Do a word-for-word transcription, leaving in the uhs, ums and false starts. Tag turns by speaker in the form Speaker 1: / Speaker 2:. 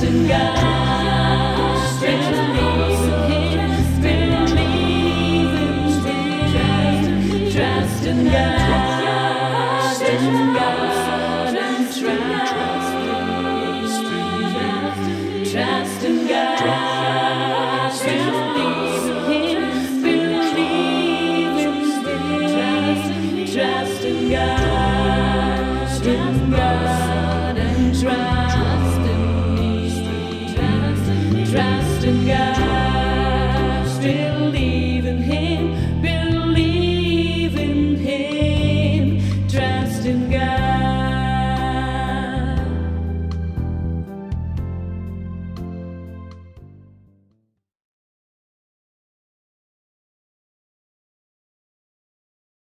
Speaker 1: in God, believe in Him, believe in Him, trust in God, in God, and trust in Him, trust in God, believe in Him, believe in Him, trust in God, in God, and trust in me, trust in God.